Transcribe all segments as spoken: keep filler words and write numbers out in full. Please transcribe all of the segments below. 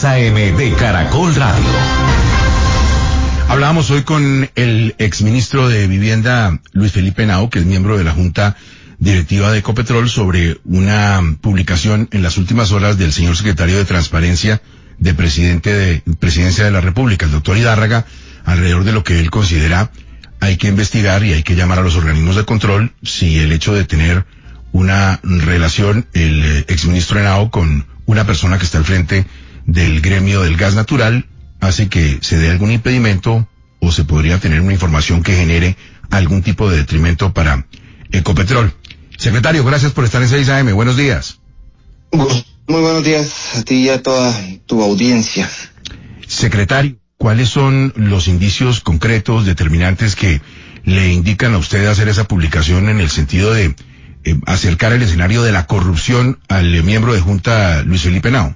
seis A M de Caracol Radio. Hablábamos hoy con el exministro de Vivienda, Luis Felipe Henao, que es miembro de la Junta Directiva de Ecopetrol, sobre una publicación en las últimas horas del señor secretario de Transparencia de Presidente de Presidencia de la República, el doctor Hidárraga, alrededor de lo que él considera hay que investigar y hay que llamar a los organismos de control si el hecho de tener una relación, el exministro Henao, con una persona que está al frente del gremio del gas natural, hace que se dé algún impedimento o se podría tener una información que genere algún tipo de detrimento para Ecopetrol. Secretario, gracias por estar en seis A M. Buenos días. Muy buenos días a ti y a toda tu audiencia. Secretario, ¿cuáles son los indicios concretos, determinantes que le indican a usted hacer esa publicación en el sentido de eh, acercar el escenario de la corrupción al eh, miembro de Junta, Luis Felipe Henao?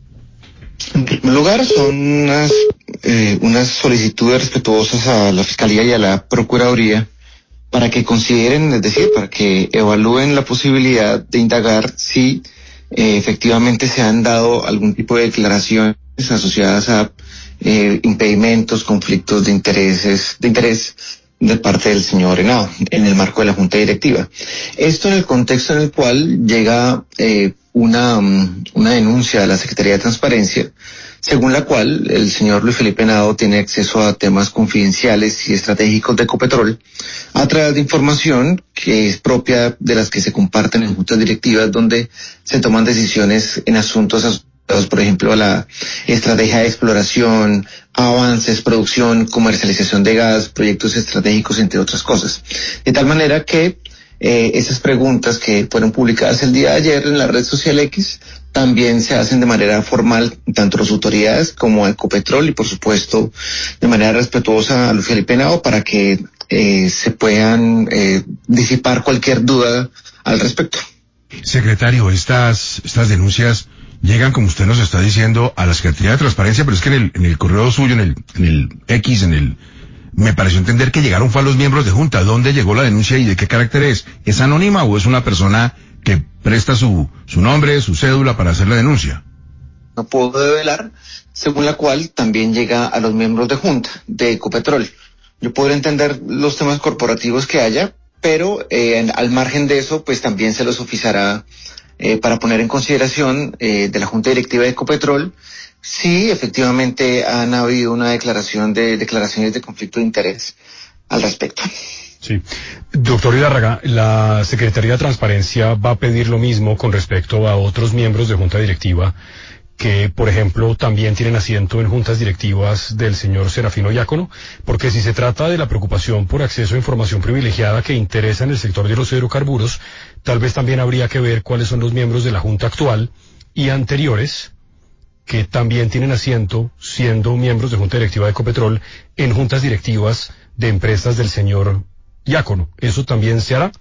En primer lugar, son unas, eh, unas solicitudes respetuosas a la Fiscalía y a la Procuraduría para que consideren, es decir, para que evalúen la posibilidad de indagar si eh, efectivamente se han dado algún tipo de declaraciones asociadas a eh, impedimentos, conflictos de intereses, de interés de parte del señor Henao en el marco de la Junta Directiva. Esto en el contexto en el cual llega eh, una, una denuncia a la Secretaría de Transparencia, según la cual el señor Luis Felipe Henao tiene acceso a temas confidenciales y estratégicos de Ecopetrol a través de información que es propia de las que se comparten en juntas directivas, donde se toman decisiones en asuntos asociados, por ejemplo, a la estrategia de exploración, avances, producción, comercialización de gas, proyectos estratégicos, entre otras cosas. De tal manera que eh, esas preguntas que fueron publicadas el día de ayer en la red social X también se hacen de manera formal, tanto a las autoridades como a Ecopetrol, y por supuesto de manera respetuosa a Luis Felipe Henao, para que eh, se puedan eh, disipar cualquier duda al respecto. Secretario, estas, estas denuncias llegan, como usted nos está diciendo, a la Secretaría de Transparencia, pero es que en el, en el correo suyo, en el, en el X, en el, me pareció entender que llegaron fue a los miembros de Junta. ¿Dónde llegó la denuncia y de qué carácter es? ¿Es anónima o es una persona que presta su, su nombre, su cédula para hacer la denuncia? No puedo develar, según la cual también llega a los miembros de Junta, de Ecopetrol. Yo podré entender los temas corporativos que haya, pero eh, en, al margen de eso, pues también se los oficiará eh, para poner en consideración eh, de la Junta Directiva de Ecopetrol si efectivamente han habido una declaración de declaraciones de conflicto de interés al respecto. Sí. Doctor Hidárraga, la Secretaría de Transparencia va a pedir lo mismo con respecto a otros miembros de Junta Directiva que, por ejemplo, también tienen asiento en juntas directivas del señor Serafino Diácono, porque si se trata de la preocupación por acceso a información privilegiada que interesa en el sector de los hidrocarburos, tal vez también habría que ver cuáles son los miembros de la Junta actual y anteriores que también tienen asiento, siendo miembros de Junta Directiva de Ecopetrol, en juntas directivas de empresas del señor Diácono. ¿Eso también se hará?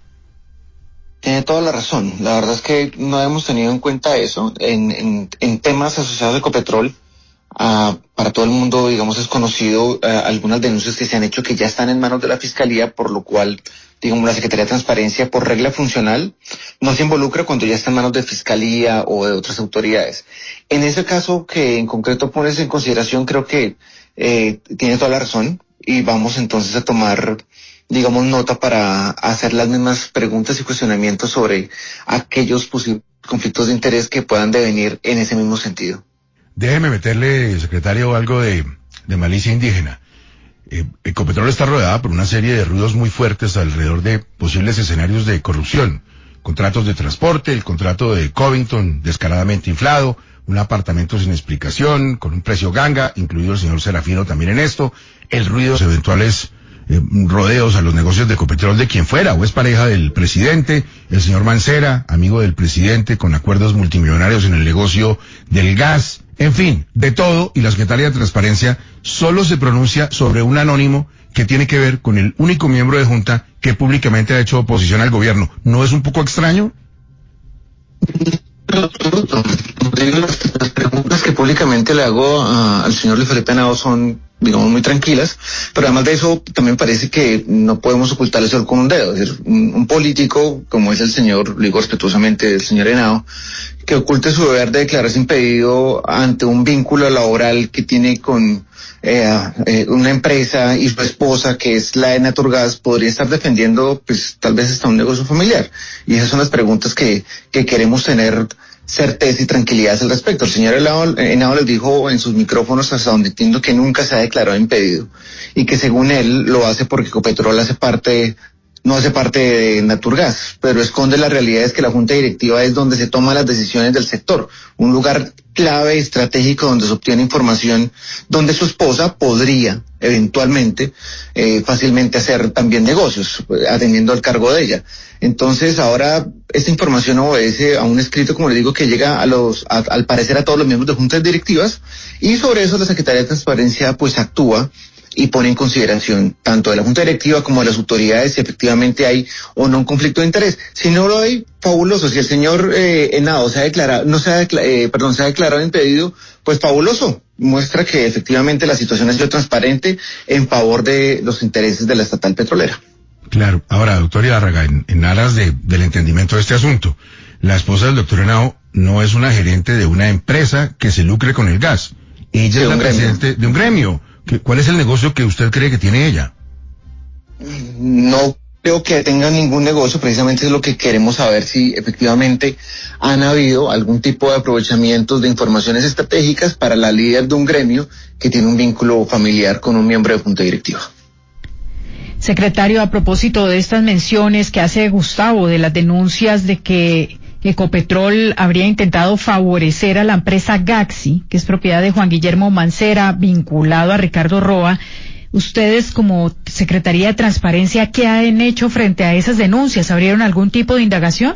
Tiene toda la razón. La verdad es que no hemos tenido en cuenta eso. En, en, en temas asociados a Ecopetrol, uh, para todo el mundo, digamos, es conocido uh, algunas denuncias que se han hecho que ya están en manos de la Fiscalía, por lo cual, digamos, la Secretaría de Transparencia, por regla funcional, no se involucra cuando ya está en manos de Fiscalía o de otras autoridades. En ese caso que en concreto pones en consideración, creo que eh, tiene toda la razón, y vamos entonces a tomar, digamos, nota para hacer las mismas preguntas y cuestionamientos sobre aquellos posibles conflictos de interés que puedan devenir en ese mismo sentido. Déjeme meterle, secretario, algo de, de malicia indígena. Eh, Ecopetrol está rodeada por una serie de ruidos muy fuertes alrededor de posibles escenarios de corrupción. Contratos de transporte, el contrato de Covington descaradamente inflado, un apartamento sin explicación, con un precio ganga, incluido el señor Serafino también en esto, el ruido de los eventuales eh, rodeos a los negocios de Ecopetrol de quien fuera, o es pareja del presidente, el señor Mancera, amigo del presidente, con acuerdos multimillonarios en el negocio del gas, en fin, de todo, y la Secretaría de Transparencia solo se pronuncia sobre un anónimo que tiene que ver con el único miembro de Junta que públicamente ha hecho oposición al gobierno. ¿No es un poco extraño? Las preguntas que públicamente le hago uh, al señor Luis Felipe Henao son, digamos, muy tranquilas, pero además de eso también parece que no podemos ocultar el sol con un dedo. Es decir, un, un político como es el señor, lo digo respetuosamente, el señor Henao, que que oculte su deber de declararse impedido ante un vínculo laboral que tiene con eh, eh, una empresa y su esposa, que es la de Naturgas, podría estar defendiendo pues tal vez hasta un negocio familiar. Y esas son las preguntas que, que queremos tener certeza y tranquilidad al respecto. El señor Henao les dijo en sus micrófonos, hasta donde entiendo, que nunca se ha declarado impedido y que según él lo hace porque Ecopetrol hace parte, no hace parte de Naturgas, pero esconde la realidad es que la junta directiva es donde se toman las decisiones del sector, un lugar clave estratégico donde se obtiene información, donde su esposa podría eventualmente eh, fácilmente hacer también negocios, atendiendo al cargo de ella. Entonces ahora esta información obedece a un escrito, como le digo, que llega a los, a, al parecer a todos los miembros de juntas directivas, y sobre eso la Secretaría de Transparencia pues actúa y pone en consideración tanto de la junta directiva como de las autoridades si efectivamente hay o no un conflicto de interés. Si no lo hay, fabuloso. Si el señor eh, Henao se ha declarado, no se ha declarado, eh, perdón, se ha declarado impedido, pues fabuloso. Muestra que efectivamente la situación ha sido transparente en favor de los intereses de la estatal petrolera. Claro. Ahora, doctor Hidárraga, en, en aras de, del entendimiento de este asunto, la esposa del doctor Henao no es una gerente de una empresa que se lucre con el gas. Ella de es la presidente gremio. de un gremio. ¿Cuál es el negocio que usted cree que tiene ella? No creo que tenga ningún negocio, precisamente es lo que queremos saber, si efectivamente han habido algún tipo de aprovechamientos de informaciones estratégicas para la líder de un gremio que tiene un vínculo familiar con un miembro de junta directiva. Secretario, a propósito de estas menciones que hace Gustavo de las denuncias de que Ecopetrol habría intentado favorecer a la empresa Gaxi, que es propiedad de Juan Guillermo Mancera, vinculado a Ricardo Roa, ustedes como Secretaría de Transparencia, ¿qué han hecho frente a esas denuncias? ¿Abrieron algún tipo de indagación?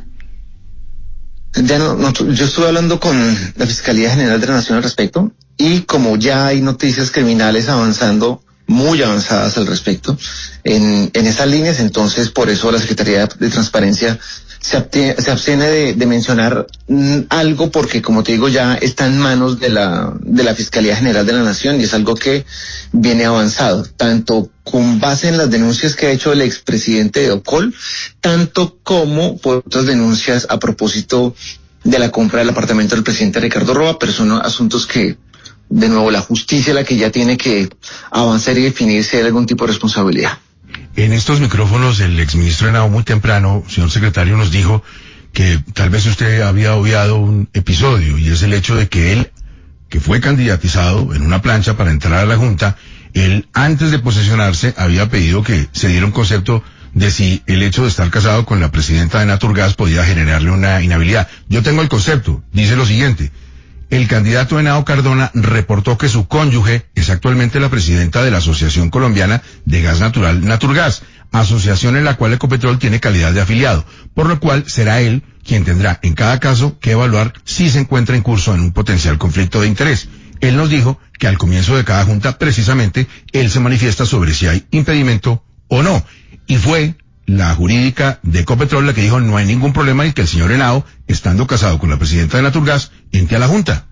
Ya no, no, yo estuve hablando con la Fiscalía General de la Nación al respecto, y como ya hay noticias criminales avanzando, muy avanzadas al respecto, en, en esas líneas, entonces por eso la Secretaría de Transparencia se abstiene, se abstiene de, de mencionar mm, algo, porque como te digo ya está en manos de la, de la Fiscalía General de la Nación, y es algo que viene avanzado, tanto con base en las denuncias que ha hecho el expresidente de Ocol, tanto como por otras denuncias a propósito de la compra del apartamento del presidente Ricardo Roa, pero son asuntos que, de nuevo, la justicia es la que ya tiene que avanzar y definir si hay algún tipo de responsabilidad. En estos micrófonos, el exministro Henao muy temprano, señor secretario, nos dijo que tal vez usted había obviado un episodio, y es el hecho de que él, que fue candidatizado en una plancha para entrar a la Junta, él antes de posesionarse había pedido que se diera un concepto de si el hecho de estar casado con la presidenta de Naturgas podía generarle una inhabilidad. Yo tengo el concepto, dice lo siguiente: el candidato Henao Cardona reportó que su cónyuge es actualmente la presidenta de la Asociación Colombiana de Gas Natural Naturgas, asociación en la cual Ecopetrol tiene calidad de afiliado, por lo cual será él quien tendrá en cada caso que evaluar si se encuentra en curso en un potencial conflicto de interés. Él nos dijo que al comienzo de cada junta, precisamente, él se manifiesta sobre si hay impedimento o no, y fue la jurídica de Ecopetrol la que dijo no hay ningún problema y que el señor Henao, estando casado con la presidenta de Naturgas, entre a la Junta.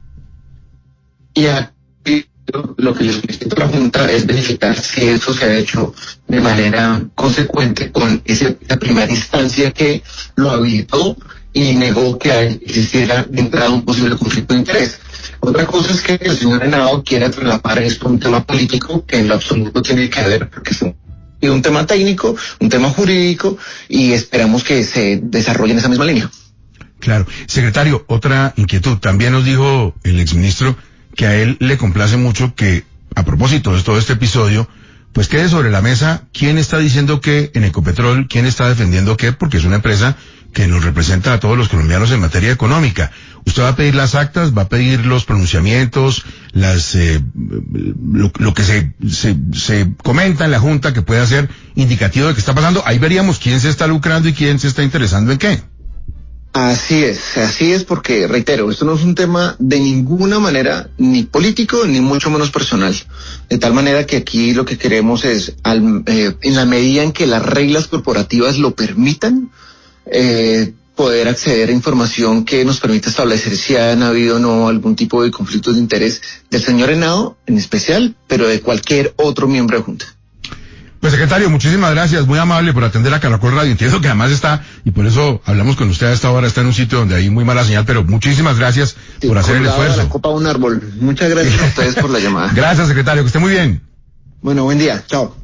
Y aquí lo que les solicito a la Junta es verificar si eso se ha hecho de manera consecuente con esa primera instancia que lo habilitó y negó que existiera de entrada un posible conflicto de interés. Otra cosa es que el señor Henao quiera traslapar esto a un tema político que en lo absoluto tiene que ver, porque es un un tema técnico, un tema jurídico, y esperamos que se desarrolle en esa misma línea. Claro. Secretario, otra inquietud. También nos dijo el exministro que a él le complace mucho que, a propósito de todo este episodio, pues quede sobre la mesa quién está diciendo qué en Ecopetrol, quién está defendiendo qué, porque es una empresa que nos representa a todos los colombianos en materia económica. Usted va a pedir las actas, va a pedir los pronunciamientos, las eh, lo, lo que se, se se comenta en la Junta que pueda ser indicativo de qué está pasando. Ahí veríamos quién se está lucrando y quién se está interesando en qué. Así es, así es, porque, reitero, esto no es un tema de ninguna manera ni político ni mucho menos personal. De tal manera que aquí lo que queremos es, al, eh, en la medida en que las reglas corporativas lo permitan, eh, poder acceder a información que nos permita establecer si han habido o no algún tipo de conflictos de interés del señor Henao en especial, pero de cualquier otro miembro de Junta. Pues secretario, muchísimas gracias, muy amable por atender a Caracol Radio. Entiendo que además está, y por eso hablamos con usted a esta hora, está en un sitio donde hay muy mala señal, pero muchísimas gracias sí, por hacer el esfuerzo. La copa de un árbol. Muchas gracias a ustedes por la llamada. Gracias, secretario, que esté muy bien. Bueno, buen día, chao.